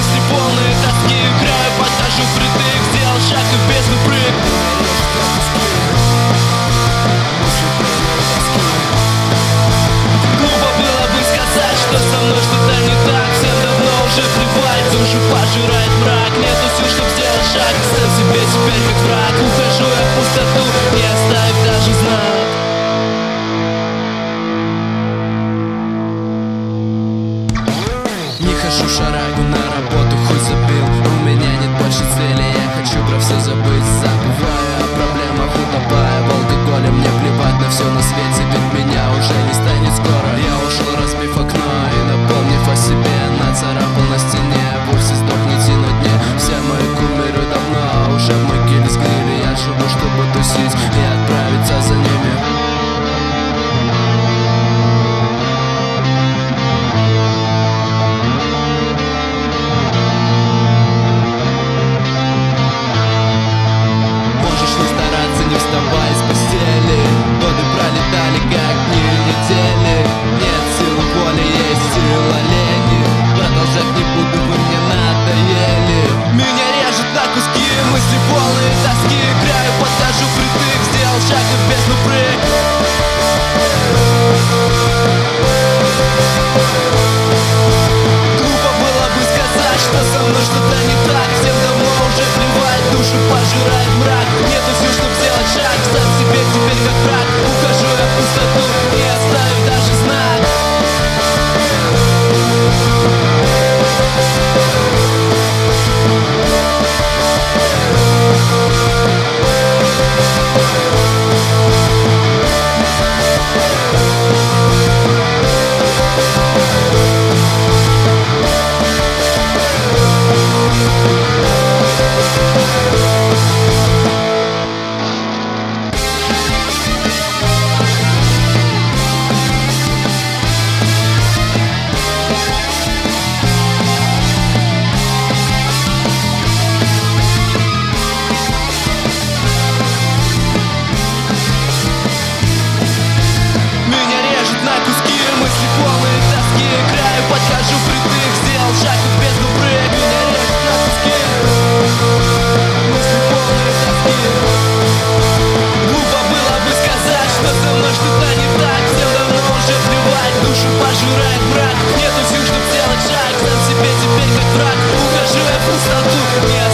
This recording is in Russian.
мысли полные тоски. Играю, подхожу впритык, сделал шаг и в бездну прыг. Глупо было бы сказать, что со мной что-то не так. Всем давно уже плевать, душу пожирает мрак. Нету сил, чтоб сделать шаг, сам себе теперь как враг. Ухожу я в пустоту, не оставив даже знак. Не хожу шарагу на работу, хуй забил. У меня нет больше цели, я хочу про все забыть. Забываю о проблемах, утопая в алкоголе. Мне плевать на все на свете, ведь меня уже не станет скоро. Я ушел, разбив окно и напомнив о себе. Нацарапал на стене, пульс сдохните на дне. Все мои кумиры давно уже в могиле сгнили. Я живу, чтобы тусить и отправиться за ними. Не вставай с постели, годы пролетали как дни и недели. Нет силы воли, есть сила лени. Продолжать не буду, вы мне надоели. Меня режет на куски, мысли полные тоски. Играю, подхожу впритык, сделал шаг и в бездну прыг. Глупо было бы сказать, что со мной что-то не так. Всем давно уже плевать, душу пожирает мрак. Нету сил, чтоб сделать шаг, сам себе теперь как враг. Ухожу я в пустоту, не оставив даже знак. Подхожу впритык, сделал шаг и в бездну прыг. Меня режет на куски, мысли полные тоски. Глупо было бы сказать, что со мной что-то не так. Всем давно уже плевать, душу пожирает мрак. Нету сил, чтоб сделать шаг, сам себе теперь как враг. Ухожу я в пустоту, не